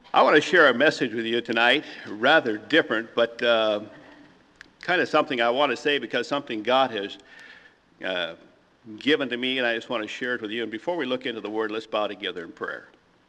I want to share a message with you tonight, rather different, but kind of something I want to say because something God has uh, given to me, and I just want to share it with you. And before we look into the Word, let's bow together in prayer.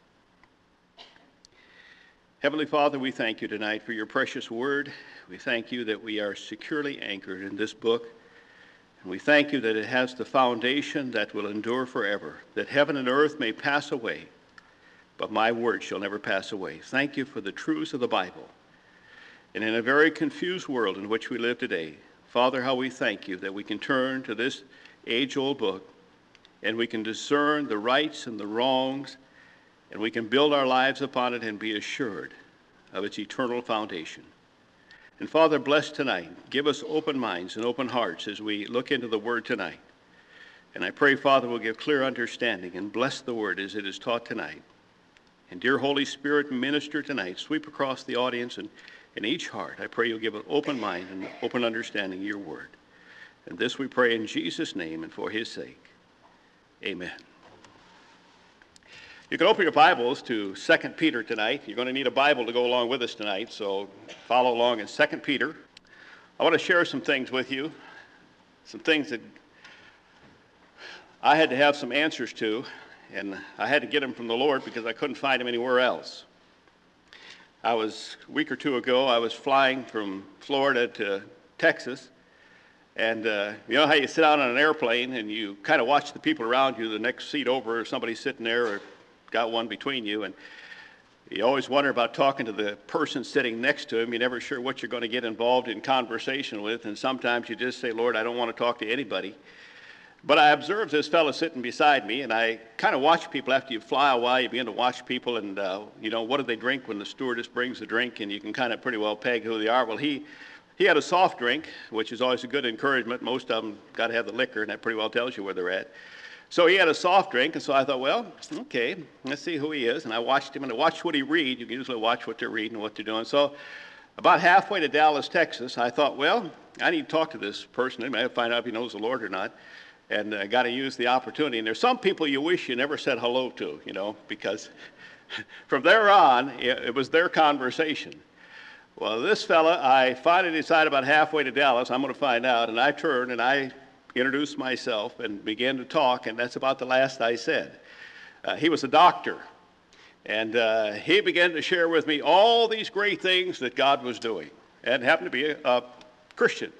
Heavenly Father, we thank you tonight for your precious Word. We thank you that we are securely anchored in this book. And we thank you that it has the foundation that will endure forever, that heaven and earth may pass away, but my word shall never pass away. Thank you for the truths of the Bible. And in a very confused world in which we live today, Father, how we thank you that we can turn to this age-old book and we can discern the rights and the wrongs, and we can build our lives upon it and be assured of its eternal foundation. And Father, bless tonight. Give us open minds and open hearts as we look into the Word tonight. And I pray, Father, we'll give clear understanding and bless the Word as it is taught tonight. And dear Holy Spirit, minister tonight. Sweep across the audience and in each heart. I pray you'll give an open mind and open understanding of your word. And this we pray in Jesus' name and for his sake. Amen. You can open your Bibles to 2 Peter tonight. You're going to need a Bible to go along with us tonight, so follow along in 2 Peter. I want to share some things with you, some things that I had to have some answers to. And I had to get them from the Lord because I couldn't find them anywhere else. A week or two ago, I was flying from Florida to Texas. And you know how you sit out on an airplane and you kind of watch the people around you, the next seat over, somebody's sitting there or got one between you. And you always wonder about talking to the person sitting next to him. You're never sure what you're going to get involved in conversation with. And sometimes you just say, Lord, I don't want to talk to anybody. But I observed this fellow sitting beside me, and I kind of watch people. After you fly a while, you begin to watch people, and what do they drink when the stewardess brings the drink, and you can kind of pretty well peg who they are. Well, he had a soft drink, which is always a good encouragement. Most of them got to have the liquor, and that pretty well tells you where they're at. So he had a soft drink, and so I thought, well, okay, let's see who he is. And I watched him, and I watched what he read. You can usually watch what they're reading and what they're doing. So about halfway to Dallas, Texas, I thought, well, I need to talk to this person. I might find out if he knows the Lord or not. And got to use the opportunity. And there's some people you wish you never said hello to, because from there on, it was their conversation. Well, this fella, I finally decided about halfway to Dallas, I'm going to find out. And I turned and I introduced myself and began to talk, and that's about the last I said. He was a doctor. And he began to share with me all these great things that God was doing. And happened to be a Christian,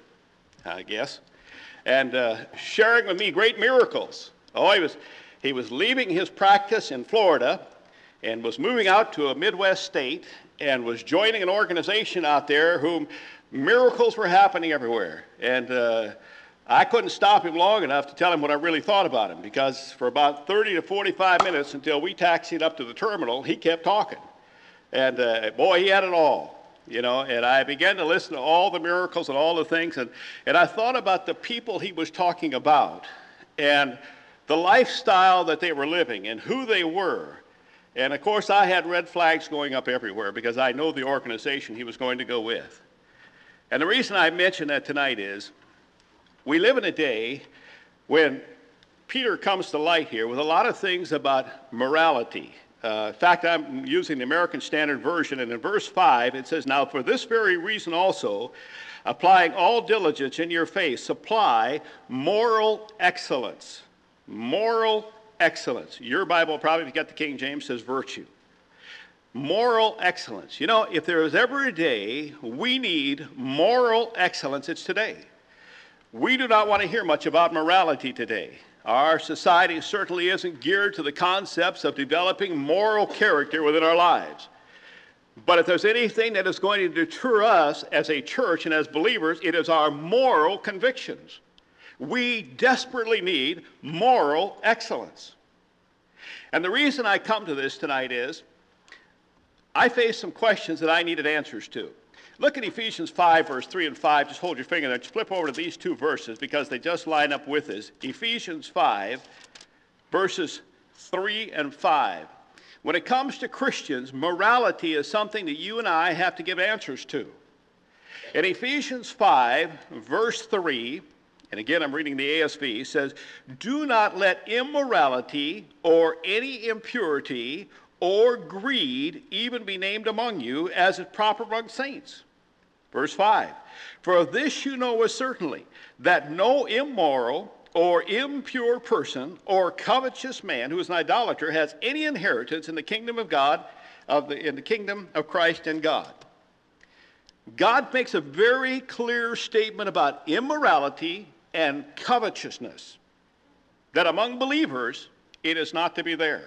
I guess. And sharing with me great miracles. Oh, he was leaving his practice in Florida and was moving out to a Midwest state and was joining an organization out there whom miracles were happening everywhere. And I couldn't stop him long enough to tell him what I really thought about him, because for about 30 to 45 minutes until we taxied up to the terminal, he kept talking. And boy, he had it all. And I began to listen to all the miracles and all the things, and I thought about the people he was talking about and the lifestyle that they were living and who they were. And of course, I had red flags going up everywhere because I know the organization he was going to go with. And the reason I mention that tonight is we live in a day when Peter comes to light here with a lot of things about morality. In fact, I'm using the American Standard Version, and in verse 5, it says, "Now for this very reason also, applying all diligence in your faith, supply moral excellence." Moral excellence. Your Bible, probably if you got the King James, says virtue. Moral excellence. If there is ever a day we need moral excellence, it's today. We do not want to hear much about morality today. Our society certainly isn't geared to the concepts of developing moral character within our lives. But if there's anything that is going to deter us as a church and as believers, it is our moral convictions. We desperately need moral excellence. And the reason I come to this tonight is I face some questions that I needed answers to. Look at Ephesians 5, verse 3 and 5. Just hold your finger there. Just flip over to these two verses because they just line up with this. Ephesians 5, verses 3 and 5. When it comes to Christians, morality is something that you and I have to give answers to. In Ephesians 5, verse 3, and again I'm reading the ASV, says, "Do not let immorality or any impurity or greed even be named among you, as is proper among saints. Verse 5, for this you know as certainly, that no immoral or impure person or covetous man who is an idolater has any inheritance in the kingdom of God, in the kingdom of Christ and God. God makes a very clear statement about immorality and covetousness, that among believers it is not to be there.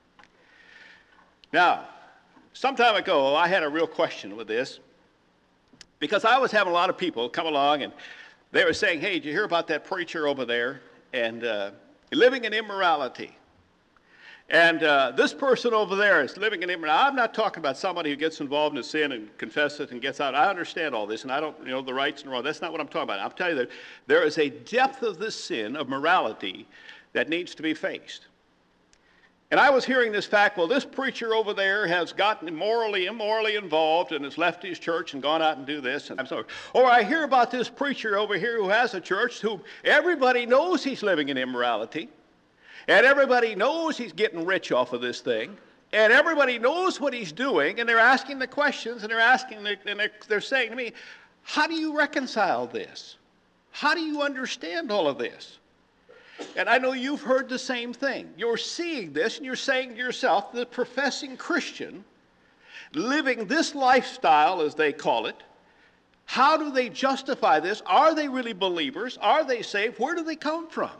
Now, some time ago I had a real question with this, because I was having a lot of people come along and they were saying, hey, did you hear about that preacher over there and living in immorality? And this person over there is living in immorality. I'm not talking about somebody who gets involved in a sin and confesses and gets out. I understand all this, and I don't know the rights and wrongs. That's not what I'm talking about. I'm telling you that there is a depth of this sin of morality that needs to be faced. And I was hearing this fact, well, this preacher over there has gotten immorally involved and has left his church and gone out and do this. And I'm sorry. Or I hear about this preacher over here who has a church who everybody knows he's living in immorality. And everybody knows he's getting rich off of this thing. And everybody knows what he's doing. And they're asking the questions and they're saying to me, how do you reconcile this? How do you understand all of this? And I know you've heard the same thing. You're seeing this and you're saying to yourself, the professing Christian, living this lifestyle, as they call it, how do they justify this? Are they really believers? Are they saved? Where do they come from?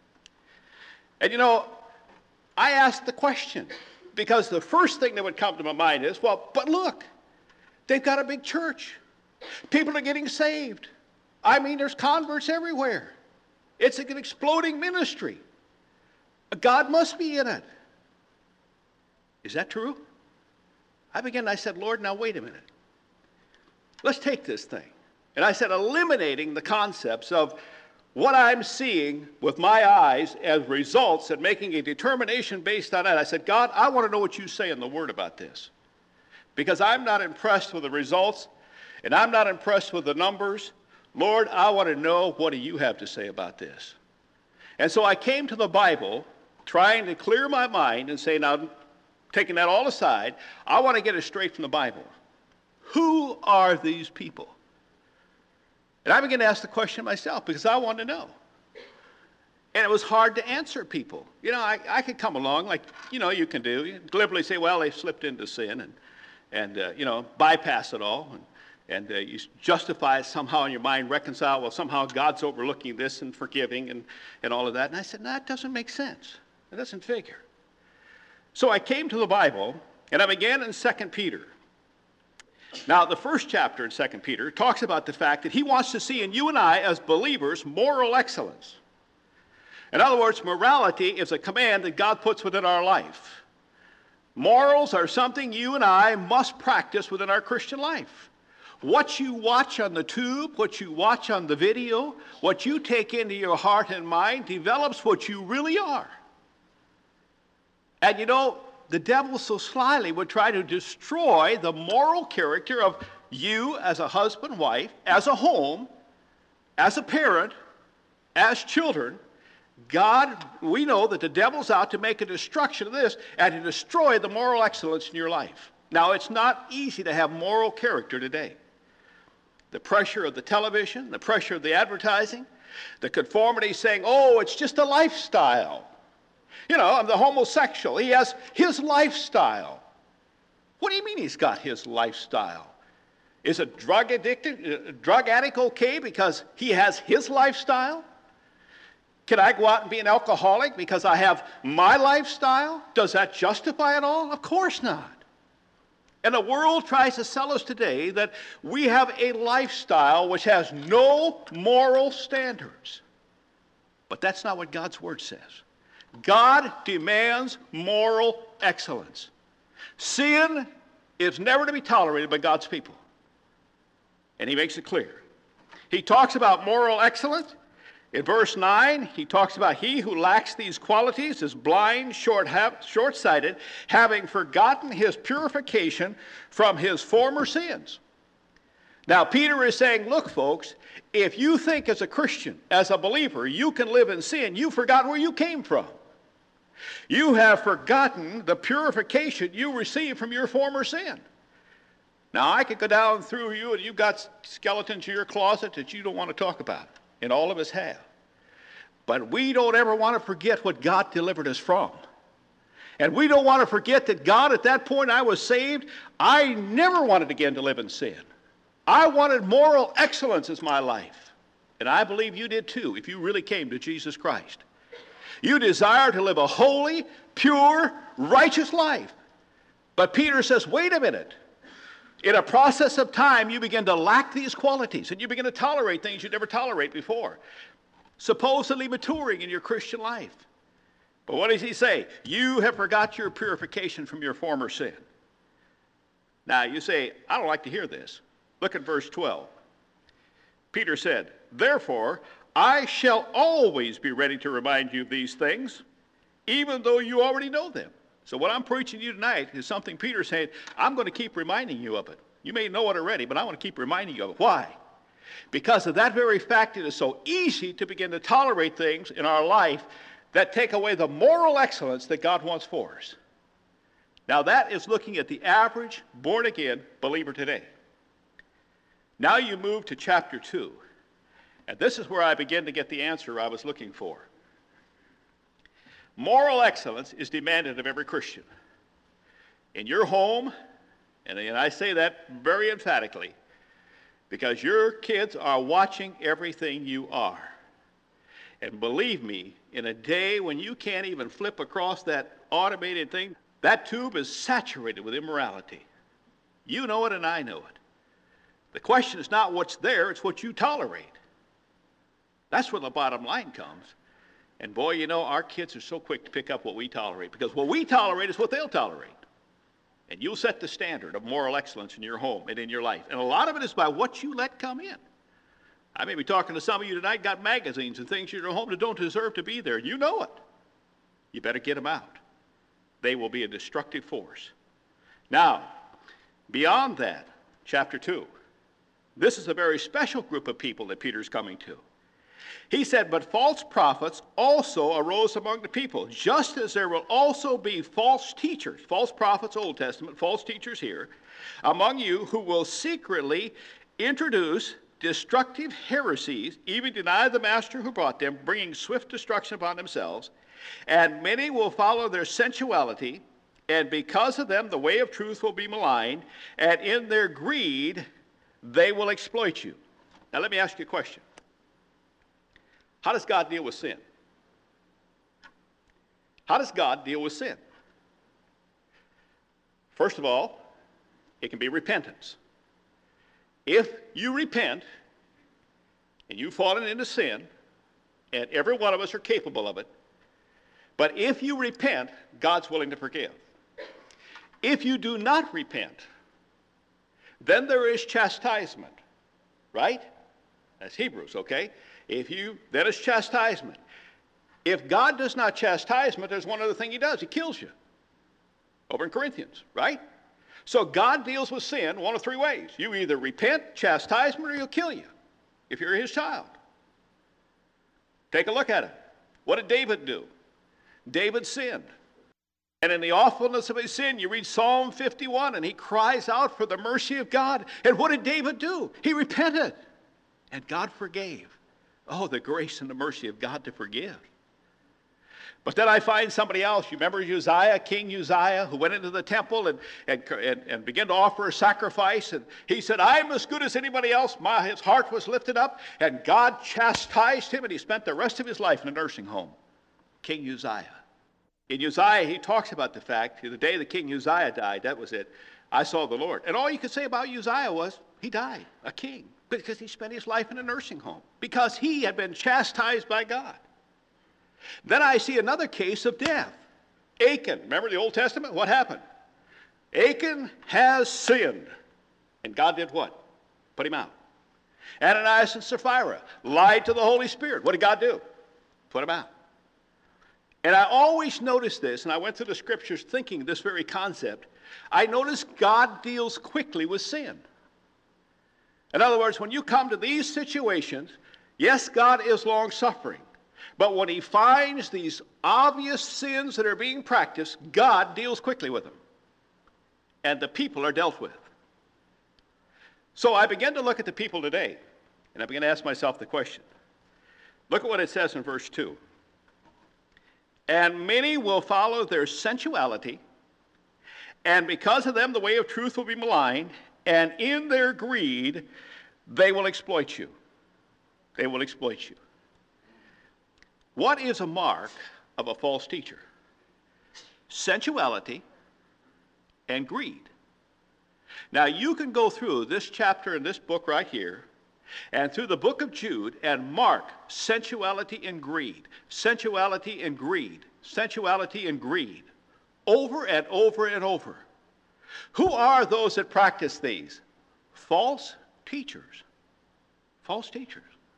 And you know, I asked the question because the first thing that would come to my mind is, well, but look, they've got a big church. People are getting saved. I mean, there's converts everywhere. It's an exploding ministry. God must be in it. Is that true? I said, Lord, now wait a minute. Let's take this thing. And I said, eliminating the concepts of what I'm seeing with my eyes as results and making a determination based on that. I said, God, I want to know what you say in the Word about this. Because I'm not impressed with the results, and I'm not impressed with the numbers. Lord, I want to know, what do you have to say about this? And so I came to the Bible trying to clear my mind and say, now, taking that all aside, I want to get it straight from the Bible. Who are these people? And I began to ask the question myself because I wanted to know. And it was hard to answer people. You know, I could come along like, you know, you can do. You glibly say, well, they slipped into sin and you know, bypass it all. And you justify it somehow in your mind, reconcile, well, somehow God's overlooking this and forgiving and all of that. And I said, no, that doesn't make sense. It doesn't figure. So I came to the Bible, and I began in 2 Peter. Now, the first chapter in 2 Peter talks about the fact that he wants to see in you and I, as believers, moral excellence. In other words, morality is a command that God puts within our life. Morals are something you and I must practice within our Christian life. What you watch on the tube, what you watch on the video, what you take into your heart and mind develops what you really are. And you know, the devil so slyly would try to destroy the moral character of you as a husband, wife, as a home, as a parent, as children. God, we know that the devil's out to make a destruction of this and to destroy the moral excellence in your life. Now, it's not easy to have moral character today. The pressure of the television, the pressure of the advertising, the conformity saying, oh, it's just a lifestyle. You know, I'm the homosexual. He has his lifestyle. What do you mean he's got his lifestyle? Is a drug addict okay because he has his lifestyle? Can I go out and be an alcoholic because I have my lifestyle? Does that justify it all? Of course not. And the world tries to sell us today that we have a lifestyle which has no moral standards. But that's not what God's Word says. God demands moral excellence. Sin is never to be tolerated by God's people. And he makes it clear. He talks about moral excellence. In verse 9, he talks about he who lacks these qualities is blind, short-sighted, having forgotten his purification from his former sins. Now, Peter is saying, look, folks, if you think as a Christian, as a believer, you can live in sin, you've forgotten where you came from. You have forgotten the purification you received from your former sin. Now, I could go down through you, and you've got skeletons in your closet that you don't want to talk about, and all of us have. But we don't ever want to forget what God delivered us from. And we don't want to forget that God, at that point I was saved, I never wanted again to live in sin. I wanted moral excellence as my life. And I believe you did too, if you really came to Jesus Christ. You desire to live a holy, pure, righteous life. But Peter says, wait a minute. In a process of time, you begin to lack these qualities, and you begin to tolerate things you never tolerated before, supposedly maturing in your Christian life. But what does he say? You have forgot your purification from your former sin. Now, you say, I don't like to hear this. Look at verse 12. Peter said, therefore, I shall always be ready to remind you of these things, even though you already know them. So what I'm preaching to you tonight is something Peter's saying, I'm going to keep reminding you of it. You may know it already, but I want to keep reminding you of it. Why? Because of that very fact, it is so easy to begin to tolerate things in our life that take away the moral excellence that God wants for us. Now that is looking at the average born-again believer today. Now you move to chapter 2, and this is where I begin to get the answer I was looking for. Moral excellence is demanded of every Christian. In your home, and I say that very emphatically, because your kids are watching everything you are. And believe me, in a day when you can't even flip across that automated thing, that tube is saturated with immorality. You know it and I know it. The question is not what's there, it's what you tolerate. That's where the bottom line comes. And boy, you know, our kids are so quick to pick up what we tolerate, because what we tolerate is what they'll tolerate. And you'll set the standard of moral excellence in your home and in your life. And a lot of it is by what you let come in. I may be talking to some of you tonight, got magazines and things in your home that don't deserve to be there. You know it. You better get them out. They will be a destructive force. Now, beyond that, chapter 2, this is a very special group of people that Peter's coming to. He said, but false prophets also arose among the people, just as there will also be false teachers, false prophets, Old Testament, false teachers here, among you who will secretly introduce destructive heresies, even deny the master who brought them, bringing swift destruction upon themselves. And many will follow their sensuality, and because of them the way of truth will be maligned, and in their greed they will exploit you. Now let me ask you a question. How does God deal with sin? How does God deal with sin? First of all, it can be repentance. If you repent and you've fallen into sin, and every one of us are capable of it, but if you repent, God's willing to forgive. If you do not repent, then there is chastisement, right? That's Hebrews, okay? Then it's chastisement. If God does not chastisement, there's one other thing he does. He kills you. Over in Corinthians, right? So God deals with sin one of three ways. You either repent, chastisement, or he'll kill you if you're his child. Take a look at it. What did David do? David sinned. And in the awfulness of his sin, you read Psalm 51, and he cries out for the mercy of God. And what did David do? He repented, and God forgave. Oh, the grace and the mercy of God to forgive. But then I find somebody else. You remember Uzziah, King Uzziah, who went into the temple and began to offer a sacrifice. And he said, I'm as good as anybody else. His heart was lifted up, and God chastised him, and he spent the rest of his life in a nursing home. King Uzziah. In Uzziah, he talks about the fact, the day the King Uzziah died, that was it. I saw the Lord. And all you could say about Uzziah was, he died, a king, because he spent his life in a nursing home, because he had been chastised by God. Then I see another case of death. Achan, remember the Old Testament? What happened? Achan has sinned. And God did what? Put him out. Ananias and Sapphira lied to the Holy Spirit. What did God do? Put him out. And I always notice this, and I went through the scriptures thinking this very concept. I notice God deals quickly with sin. In other words, when you come to these situations, yes, God is long-suffering. But when he finds these obvious sins that are being practiced, God deals quickly with them. And the people are dealt with. So I began to look at the people today, and I began to ask myself the question. Look at what it says in verse 2. And many will follow their sensuality, and because of them the way of truth will be maligned, and in their greed they will exploit you. They will exploit you. What is a mark of a false teacher? Sensuality and greed. Now you can go through this chapter in this book right here and through the book of Jude and mark sensuality and greed, sensuality and greed, sensuality and greed, over and over and over. Who are those that practice these? False teachers. False teachers.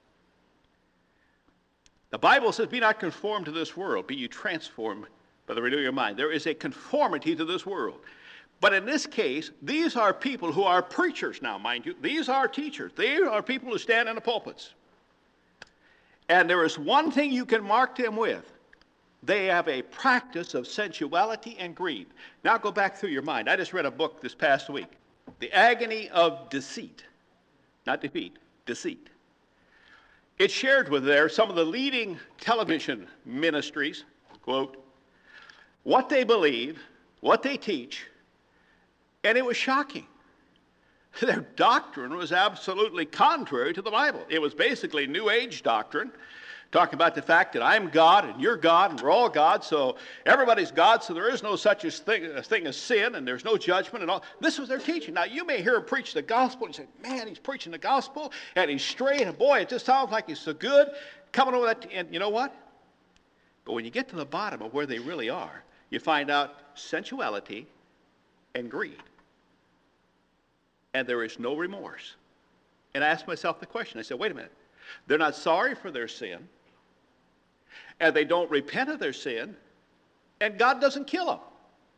The Bible says, be not conformed to this world, be ye transformed by the renewing of your mind. There is a conformity to this world. But in this case, these are people who are preachers now, mind you. These are teachers. They are people who stand in the pulpits. And there is one thing you can mark them with. They have a practice of sensuality and greed. Now go back through your mind. I just read a book this past week. The Agony of Deceit. Not defeat, deceit. It shared with there some of the leading television ministries, quote, what they believe, what they teach, and it was shocking. Their doctrine was absolutely contrary to the Bible. It was basically New Age doctrine, talking about the fact that I'm God and you're God and we're all God, so everybody's God, so there is no such a thing as sin and there's no judgment and all. This was their teaching. Now, you may hear him preach the gospel and you say, man, he's preaching the gospel and he's straight and boy, it just sounds like he's so good. Coming over that, and you know what? But when you get to the bottom of where they really are, you find out sensuality and greed. And there is no remorse. And I asked myself the question. I said, wait a minute. They're not sorry for their sin, and they don't repent of their sin, and God doesn't kill them.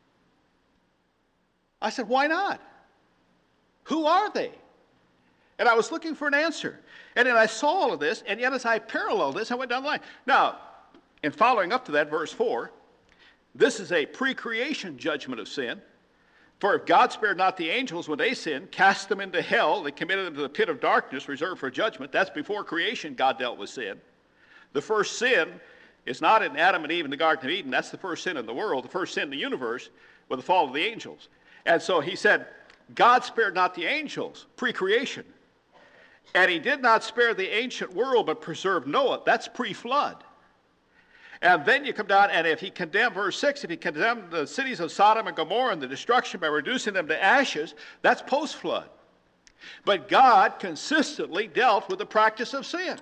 I said, why not? Who are they? And I was looking for an answer. And then I saw all of this, and yet as I paralleled this, I went down the line. Now, in following up to that, verse 4, this is a pre-creation judgment of sin. For if God spared not the angels when they sinned, cast them into hell, they committed them to the pit of darkness reserved for judgment. That's before creation God dealt with sin. The first sin is not in Adam and Eve in the Garden of Eden. That's the first sin in the world, the first sin in the universe with the fall of the angels. And so he said, God spared not the angels, pre-creation. And he did not spare the ancient world, but preserved Noah. That's pre-flood. And then you come down, and if he condemned, verse 6, if he condemned the cities of Sodom and Gomorrah and the destruction by reducing them to ashes, that's post-flood. But God consistently dealt with the practice of sin.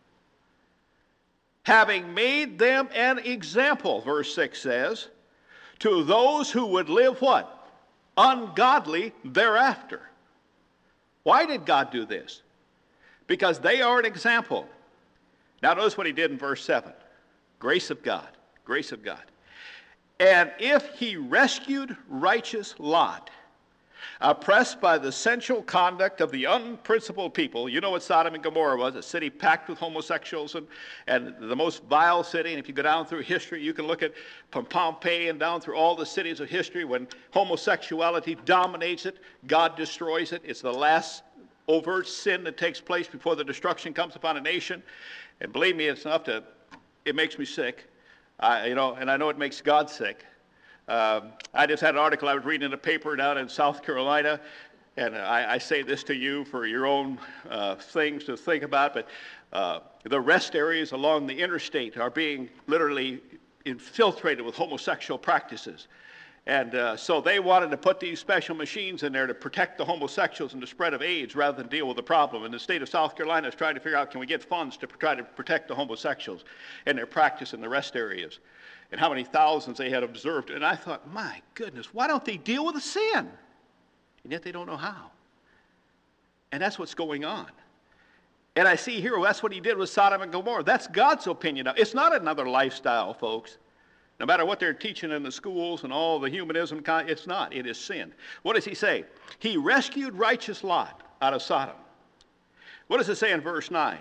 Having made them an example, verse 6 says, to those who would live what? Ungodly thereafter. Why did God do this? Because they are an example. Now notice what he did in verse 7. Grace of God, grace of God. And if he rescued righteous Lot, oppressed by the sensual conduct of the unprincipled people, you know what Sodom and Gomorrah was, a city packed with homosexuals and the most vile city. And if you go down through history, you can look at Pompeii and down through all the cities of history. When homosexuality dominates it, God destroys it. It's the last overt sin that takes place before the destruction comes upon a nation. And believe me, it's enough to... It makes me sick, and I know it makes God sick. I just had an article I was reading in a paper down in South Carolina, and I say this to you for your own things to think about, but the rest areas along the interstate are being literally infiltrated with homosexual practices. And so they wanted to put these special machines in there to protect the homosexuals and the spread of AIDS rather than deal with the problem. And the state of South Carolina is trying to figure out, can we get funds to try to protect the homosexuals and their practice in the rest areas, and how many thousands they had observed. And I thought, my goodness, why don't they deal with the sin? And yet they don't know how. And that's what's going on. And I see here, well, that's what he did with Sodom and Gomorrah. That's God's opinion. It's not another lifestyle, folks. No matter what they're teaching in the schools and all the humanism, it's not. It is sin. What does he say? He rescued righteous Lot out of Sodom. What does it say in verse 9?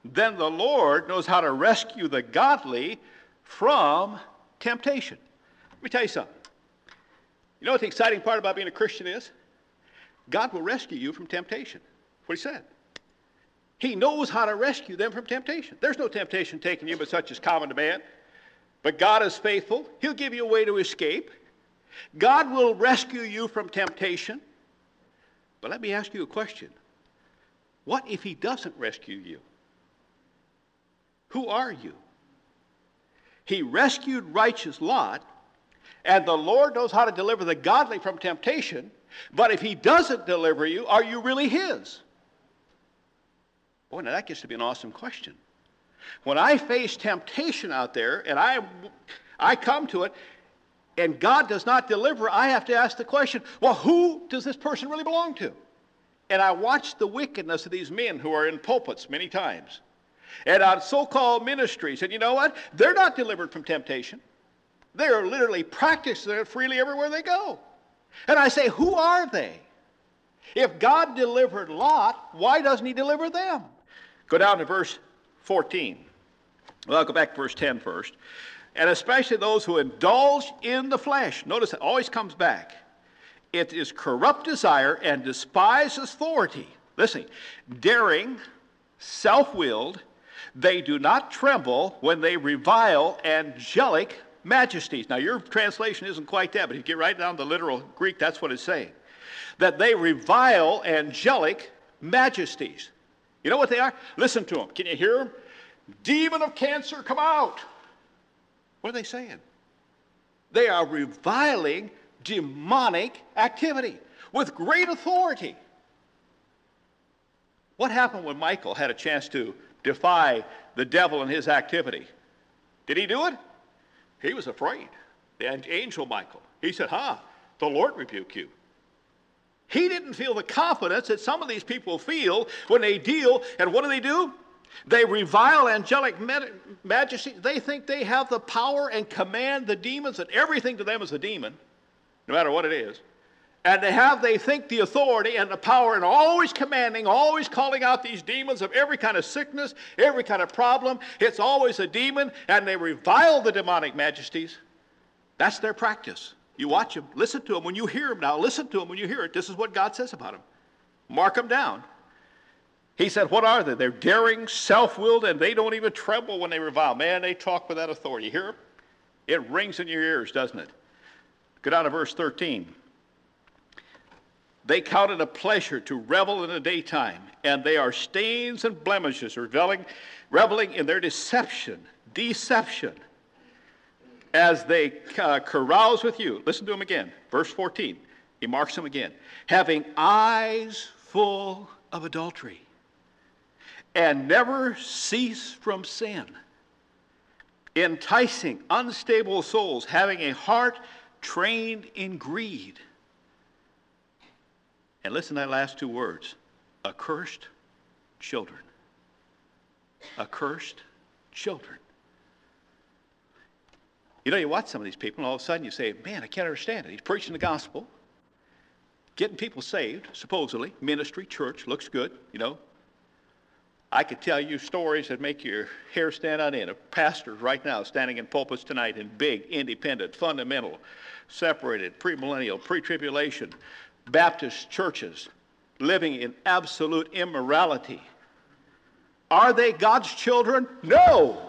then the Lord knows how to rescue the godly from temptation. Let me tell you something. You know what the exciting part about being a Christian is? God will rescue you from temptation. That's what he said. He knows how to rescue them from temptation. There's no temptation taking you but such as common to man. But God is faithful. He'll give you a way to escape. God will rescue you from temptation. But let me ask you a question. What if he doesn't rescue you? Who are you? He rescued righteous Lot, and the Lord knows how to deliver the godly from temptation, but if he doesn't deliver you, are you really his? Boy, now that gets to be an awesome question. When I face temptation out there, and I come to it, and God does not deliver, I have to ask the question, well, who does this person really belong to? And I watch the wickedness of these men who are in pulpits many times, and on so-called ministries, and you know what? They're not delivered from temptation. They are literally practicing it freely everywhere they go. And I say, who are they? If God delivered Lot, why doesn't he deliver them? Go down to verse 14. Well, I'll go back to verse 10 first. And especially those who indulge in the flesh. Notice it always comes back. It is corrupt desire and despise authority. Listen, daring, self-willed, they do not tremble when they revile angelic majesties. Now, your translation isn't quite that, but if you get right down to the literal Greek, that's what it's saying. That they revile angelic majesties. You know what they are? Listen to them. Can you hear them? Demon of cancer, come out. What are they saying? They are reviling demonic activity with great authority. What happened when Michael had a chance to defy the devil and his activity? Did he do it? He was afraid. The angel Michael. He said, the Lord rebuke you. He didn't feel the confidence that some of these people feel when they deal, and what do? They revile angelic majesty. They think they have the power and command the demons, and everything to them is a demon, no matter what it is. And they think the authority and the power and always commanding, always calling out these demons of every kind of sickness, every kind of problem. It's always a demon, and they revile the demonic majesties. That's their practice. You watch them, listen to them when you hear them now. Listen to them when you hear it. This is what God says about them. Mark them down. He said, what are they? They're daring, self-willed, and they don't even tremble when they revile. Man, they talk with that authority. You hear them? It rings in your ears, doesn't it? Go down to verse 13. They count it a pleasure to revel in the daytime, and they are stains and blemishes, reveling in their deception, as they carouse with you. Listen to them again. Verse 14. He marks them again. Having eyes full of adultery, and never cease from sin, enticing unstable souls, having a heart trained in greed. And listen to that last two words. Accursed children. Accursed children. You know, you watch some of these people, and all of a sudden you say, man, I can't understand it. He's preaching the gospel, getting people saved, supposedly. Ministry, church, looks good, you know. I could tell you stories that make your hair stand on end of pastors right now standing in pulpits tonight in big, independent, fundamental, separated, premillennial, pre-tribulation, Baptist churches living in absolute immorality. Are they God's children? No.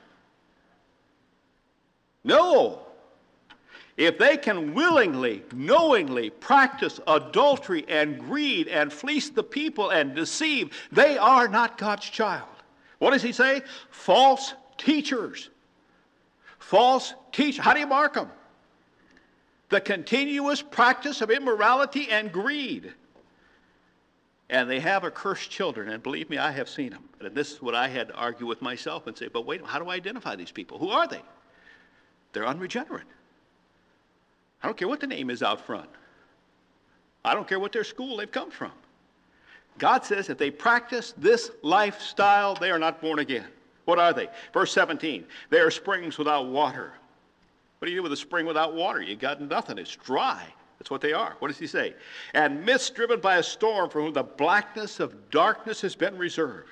No. If they can willingly, knowingly practice adultery and greed and fleece the people and deceive, they are not God's child. What does he say? False teachers. False teachers. How do you mark them? The continuous practice of immorality and greed. And they have accursed children, and believe me, I have seen them. And this is what I had to argue with myself and say, but wait, how do I identify these people? Who are they? They're unregenerate. I don't care what the name is out front. I don't care what their school they've come from. God says if they practice this lifestyle, they are not born again. What are they? Verse 17, they are springs without water. What do you do with a spring without water? You got nothing. It's dry. That's what they are. What does he say? And mist driven by a storm, for whom the blackness of darkness has been reserved.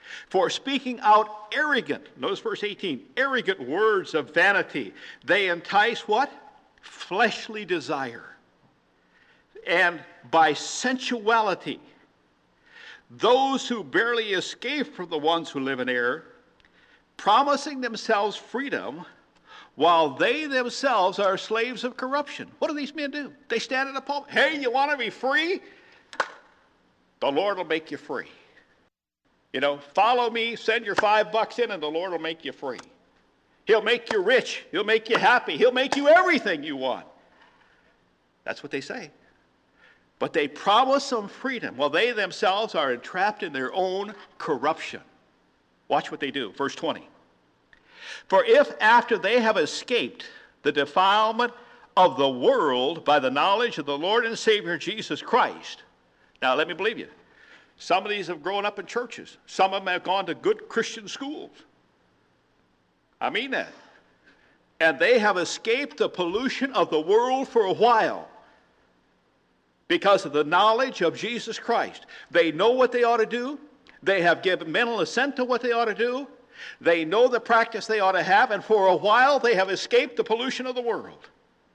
For speaking out arrogant, notice verse 18, arrogant words of vanity, they entice what? Fleshly desire. And by sensuality, those who barely escape from the ones who live in error, promising themselves freedom, while they themselves are slaves of corruption. What do these men do? They stand in the pulpit. Hey, you want to be free? The Lord will make you free. You know, follow me, send your $5 in, and the Lord will make you free. He'll make you rich. He'll make you happy. He'll make you everything you want. That's what they say. But they promise them freedom while they themselves are entrapped in their own corruption. Watch what they do. Verse 20. For if after they have escaped the defilement of the world by the knowledge of the Lord and Savior Jesus Christ. Now let me believe you. Some of these have grown up in churches. Some of them have gone to good Christian schools. I mean that. And they have escaped the pollution of the world for a while because of the knowledge of Jesus Christ. They know what they ought to do. They have given mental assent to what they ought to do. They know the practice they ought to have, and for a while they have escaped the pollution of the world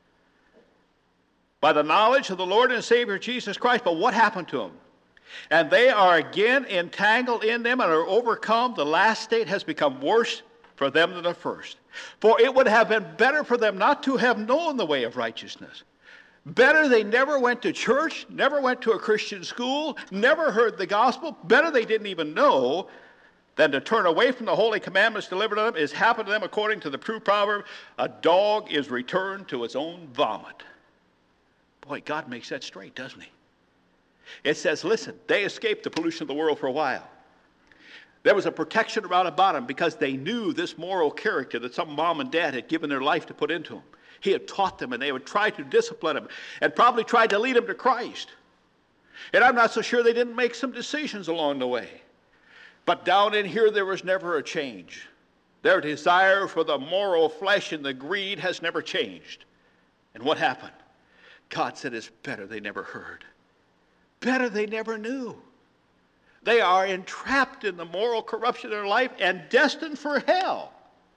by the knowledge of the Lord and Savior Jesus Christ. But what happened to them? And they are again entangled in them and are overcome. The last state has become worse for them than the first. For it would have been better for them not to have known the way of righteousness. Better they never went to church, never went to a Christian school, never heard the gospel. Better they didn't even know than to turn away from the holy commandments delivered to them. Is happened to them according to the true proverb, a dog is returned to its own vomit. Boy, God makes that straight, doesn't he? It says, listen, they escaped the pollution of the world for a while. There was a protection around about them because they knew this moral character that some mom and dad had given their life to put into them. He had taught them, and they would try to discipline them and probably tried to lead them to Christ. And I'm not so sure they didn't make some decisions along the way. But down in here, there was never a change. Their desire for the moral flesh and the greed has never changed. And what happened? God said it's better they never heard. Better they never knew. They are entrapped in the moral corruption of their life and destined for hell.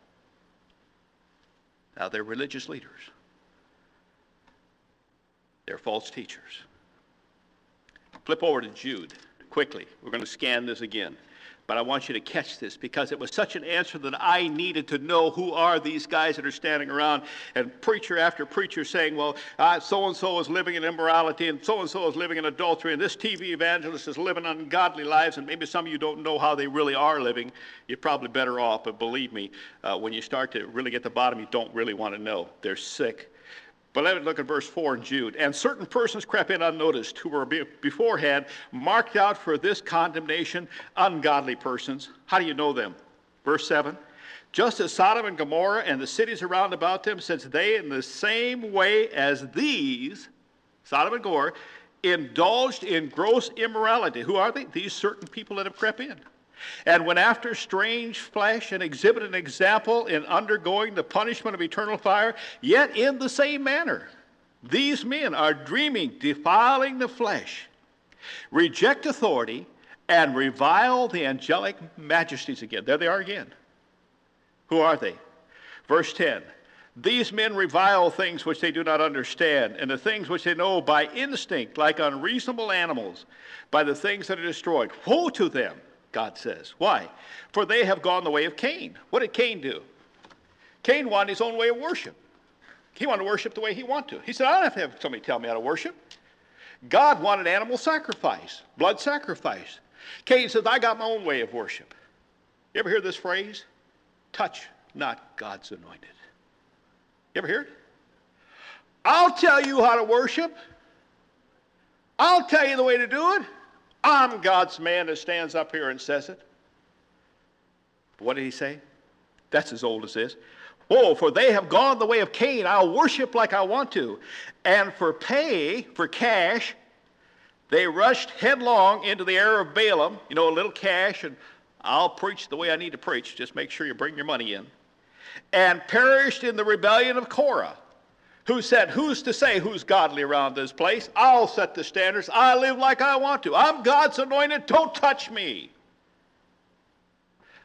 Now, they're religious leaders. They're false teachers. Flip over to Jude quickly. We're going to scan this again. But I want you to catch this because it was such an answer that I needed to know who are these guys that are standing around and preacher after preacher saying, well, so-and-so is living in immorality and so-and-so is living in adultery and this TV evangelist is living ungodly lives, and maybe some of you don't know how they really are living. You're probably better off, but believe me, when you start to really get to the bottom, you don't really want to know. They're sick. But let me look at verse 4 in Jude. And certain persons crept in unnoticed who were beforehand marked out for this condemnation, ungodly persons. How do you know them? Verse 7. Just as Sodom and Gomorrah and the cities around about them, since they in the same way as these, Sodom and Gomorrah, indulged in gross immorality. Who are they? These certain people that have crept in. And went after strange flesh and exhibit an example in undergoing the punishment of eternal fire, yet in the same manner. These men are dreaming, defiling the flesh, reject authority, and revile the angelic majesties again. There they are again. Who are they? Verse 10. These men revile things which they do not understand, and the things which they know by instinct, like unreasonable animals, by the things that are destroyed. Woe to them! God says. Why? For they have gone the way of Cain. What did Cain do? Cain wanted his own way of worship. He wanted to worship the way he wanted to. He said, I don't have to have somebody tell me how to worship. God wanted animal sacrifice, blood sacrifice. Cain says, I got my own way of worship. You ever hear this phrase? Touch not God's anointed. You ever hear it? I'll tell you how to worship. I'll tell you the way to do it. I'm God's man that stands up here and says it. What did he say? That's as old as this. Oh, for they have gone the way of Cain. I'll worship like I want to. And for pay, for cash, they rushed headlong into the error of Balaam. You know, a little cash, and I'll preach the way I need to preach. Just make sure you bring your money in. And perished in the rebellion of Korah, who said, who's to say who's godly around this place? I'll set the standards. I live like I want to. I'm God's anointed. Don't touch me.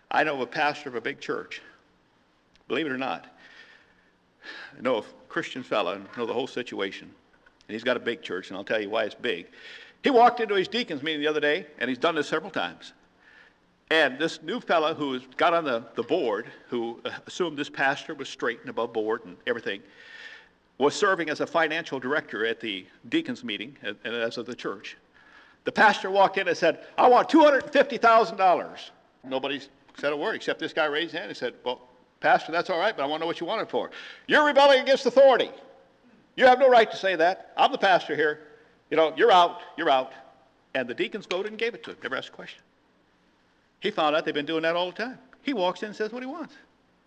I know a pastor of a big church. Believe it or not, I know a Christian fella and know the whole situation. And he's got a big church, and I'll tell you why it's big. He walked into his deacons meeting the other day, and he's done this several times. And this new fella who got on the board, who assumed this pastor was straight and above board and everything, was serving as a financial director at the deacons meeting as of the church. The pastor walked in and said, I want $250,000. Nobody said a word except this guy raised his hand and said, well, Pastor, that's all right, but I want to know what you want it for. You're rebelling against authority. You have no right to say that. I'm the pastor here. You're out. You're out. And the deacons voted and gave it to him. Never asked a question. He found out they've been doing that all the time. He walks in and says what he wants.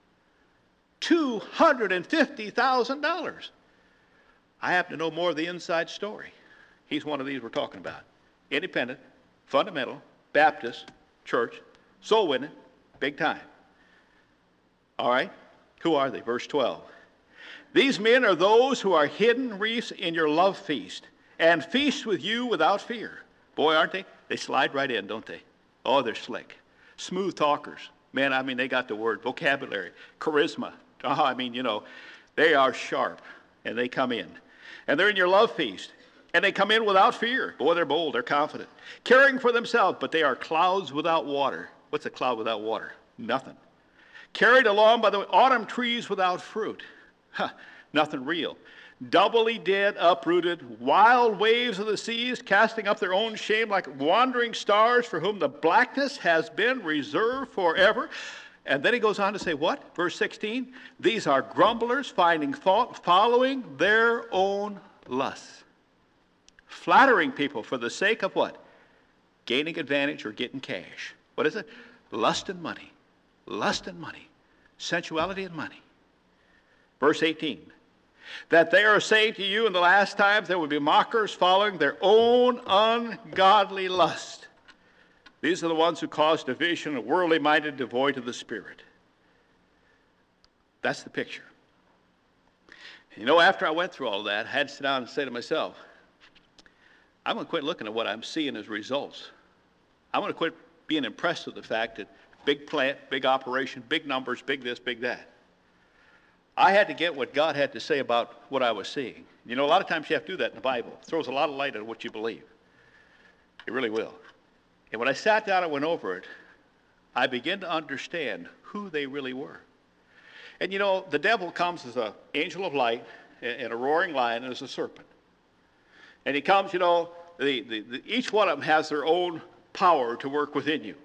$250,000. I happen to know more of the inside story. He's one of these we're talking about. Independent, fundamental, Baptist, church, soul winning, big time. All right? Who are they? Verse 12. These men are those who are hidden reefs in your love feast, and feast with you without fear. Boy, aren't they? They slide right in, don't they? Oh, they're slick. Smooth talkers. Man, I mean, they got the word, vocabulary, charisma. They are sharp, and they come in. And they're in your love feast, and they come in without fear. Boy, they're bold, they're confident. Caring for themselves, but they are clouds without water. What's a cloud without water? Nothing. Carried along by the autumn trees without fruit. Nothing real. Doubly dead, uprooted, wild waves of the seas, casting up their own shame like wandering stars for whom the blackness has been reserved forever. And then he goes on to say what? Verse 16, these are grumblers, finding fault, following their own lusts. Flattering people for the sake of what? Gaining advantage or getting cash. What is it? Lust and money. Lust and money. Sensuality and money. Verse 18, that they are saying to you in the last times there will be mockers following their own ungodly lust. These are the ones who cause division, a worldly minded, devoid of the Spirit. That's the picture. After I went through all of that, I had to sit down and say to myself, I'm going to quit looking at what I'm seeing as results. I'm going to quit being impressed with the fact that big plant, big operation, big numbers, big this, big that. I had to get what God had to say about what I was seeing. A lot of times you have to do that in the Bible. It throws a lot of light on what you believe. It really will. And when I sat down and went over it, I began to understand who they really were. And the devil comes as an angel of light and a roaring lion and as a serpent. And he comes, each one of them has their own power to work within you.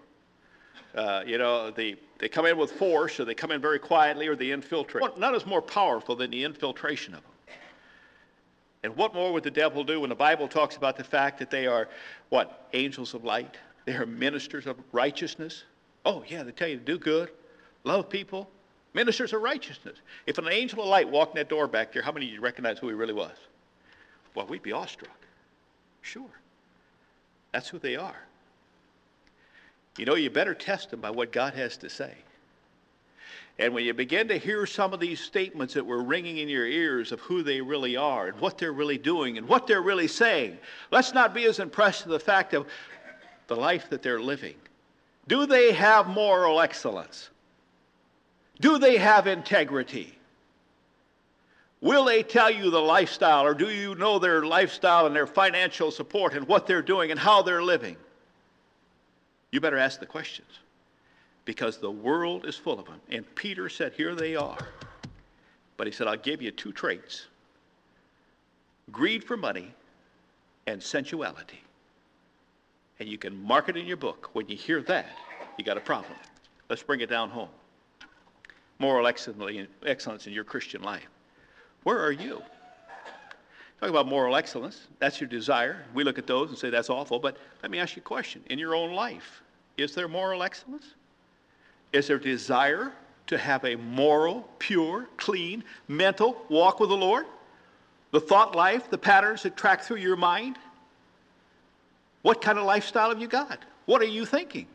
They come in with force, or they come in very quietly, or they infiltrate. None is more powerful than the infiltration of them. And what more would the devil do when the Bible talks about the fact that they are, what, angels of light? They are ministers of righteousness. Oh, yeah, they tell you to do good, love people, ministers of righteousness. If an angel of light walked in that door back there, how many of you recognize who he really was? Well, we'd be awestruck. Sure. That's who they are. You better test them by what God has to say. And when you begin to hear some of these statements that were ringing in your ears of who they really are and what they're really doing and what they're really saying, let's not be as impressed with the fact of the life that they're living. Do they have moral excellence? Do they have integrity? Will they tell you the lifestyle, or do you know their lifestyle and their financial support and what they're doing and how they're living? You better ask the questions, because the world is full of them. And Peter said, here they are. But he said, I'll give you two traits: greed for money and sensuality. And you can mark it in your book. When you hear that, you got a problem. Let's bring it down home. Moral excellence in your Christian life. Where are you? Talk about moral excellence. That's your desire. We look at those and say that's awful. But let me ask you a question. In your own life, is there moral excellence? Is there desire to have a moral, pure, clean, mental walk with the Lord? The thought life, the patterns that track through your mind? What kind of lifestyle have you got? What are you thinking?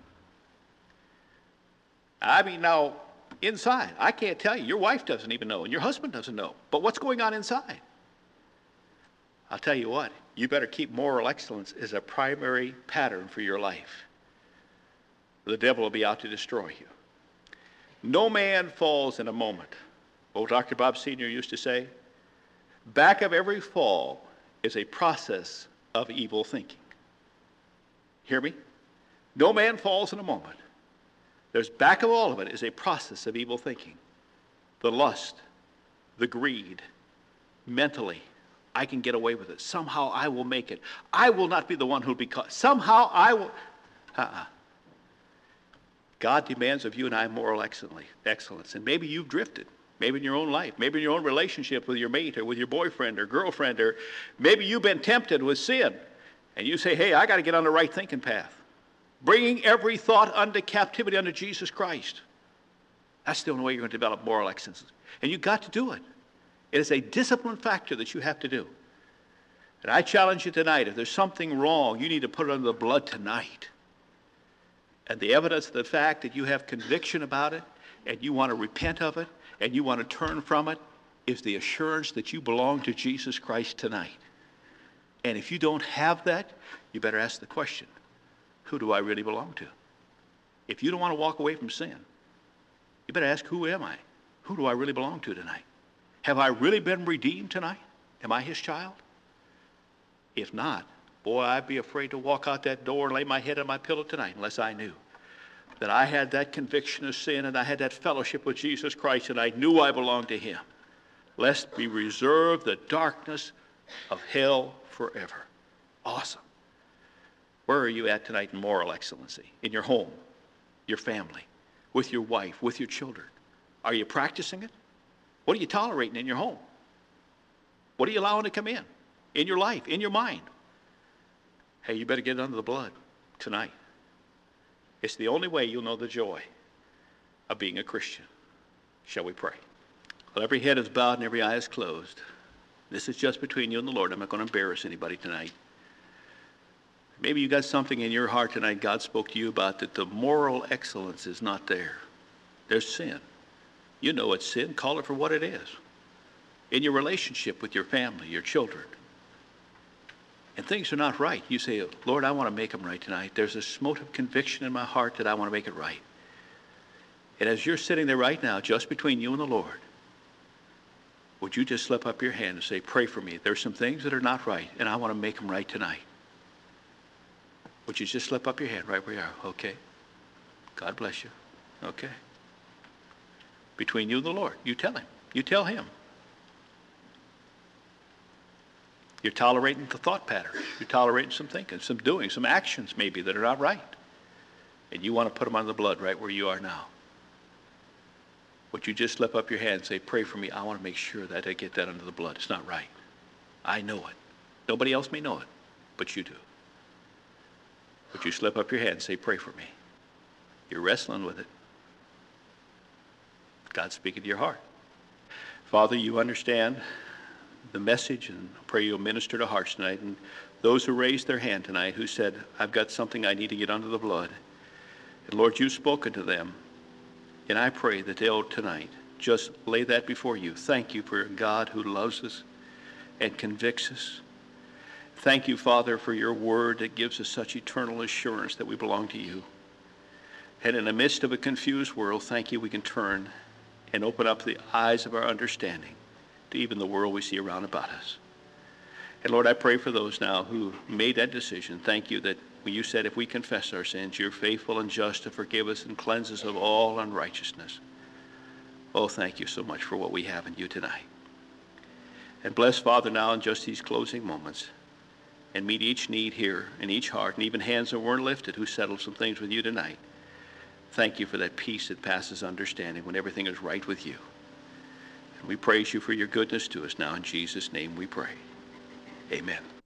Now, inside, I can't tell you. Your wife doesn't even know, and your husband doesn't know. But what's going on inside? I'll tell you what, you better keep moral excellence as a primary pattern for your life. The devil will be out to destroy you. No man falls in a moment. Old Dr. Bob Sr. used to say, back of every fall is a process of evil thinking. Hear me? No man falls in a moment. There's back of all of it is a process of evil thinking. The lust, the greed, mentally, I can get away with it. Somehow I will make it. I will not be the one who'll be caught. Somehow I will. God demands of you and I moral excellence. And maybe you've drifted. Maybe in your own life. Maybe in your own relationship with your mate or with your boyfriend or girlfriend. Or maybe you've been tempted with sin. And you say, hey, I got to get on the right thinking path. Bringing every thought unto captivity unto Jesus Christ. That's the only way you're going to develop moral excellence. And you've got to do it. It is a discipline factor that you have to do. And I challenge you tonight, if there's something wrong, you need to put it under the blood tonight. And the evidence of the fact that you have conviction about it, and you want to repent of it, and you want to turn from it, is the assurance that you belong to Jesus Christ tonight. And if you don't have that, you better ask the question, who do I really belong to? If you don't want to walk away from sin, you better ask, who am I? Who do I really belong to tonight? Have I really been redeemed tonight? Am I his child? If not, boy, I'd be afraid to walk out that door and lay my head on my pillow tonight unless I knew that I had that conviction of sin and I had that fellowship with Jesus Christ and I knew I belonged to him. Lest we reserve the darkness of hell forever. Awesome. Where are you at tonight in moral excellency? In your home, your family, with your wife, with your children? Are you practicing it? What are you tolerating in your home? What are you allowing to come in your life, in your mind? Hey, you better get it under the blood tonight. It's the only way you'll know the joy of being a Christian. Shall we pray? Well, every head is bowed and every eye is closed. This is just between you and the Lord. I'm not going to embarrass anybody tonight. Maybe you got something in your heart tonight God spoke to you about, that the moral excellence is not there. There's sin. You know it's sin. Call it for what it is. In your relationship with your family, your children. And things are not right. You say, Lord, I want to make them right tonight. There's a smote of conviction in my heart that I want to make it right. And as you're sitting there right now, just between you and the Lord, would you just slip up your hand and say, pray for me. There's some things that are not right, and I want to make them right tonight. Would you just slip up your hand right where you are? Okay. God bless you. Okay. Between you and the Lord, you tell him. You tell him. You're tolerating the thought patterns. You're tolerating some thinking, some doing, some actions maybe that are not right. And you want to put them under the blood right where you are now. Would you just slip up your hand and say, pray for me. I want to make sure that I get that under the blood. It's not right. I know it. Nobody else may know it, but you do. Would you slip up your hand and say, pray for me? You're wrestling with it. God's speaking to your heart. Father, you understand the message, and I pray you'll minister to hearts tonight. And those who raised their hand tonight who said, I've got something I need to get under the blood. And Lord, you've spoken to them. And I pray that they'll tonight just lay that before you. Thank you for a God who loves us and convicts us. Thank you, Father, for your word that gives us such eternal assurance that we belong to you. And in the midst of a confused world, thank you we can turn and open up the eyes of our understanding to even the world we see around about us. And Lord, I pray for those now who made that decision. Thank you that when you said if we confess our sins, you're faithful and just to forgive us and cleanse us of all unrighteousness. Oh, thank you so much for what we have in you tonight. And bless, Father, now in just these closing moments, and meet each need here in each heart, and even hands that weren't lifted who settled some things with you tonight. Thank you for that peace that passes understanding when everything is right with you. And we praise you for your goodness to us now. In Jesus' name we pray. Amen.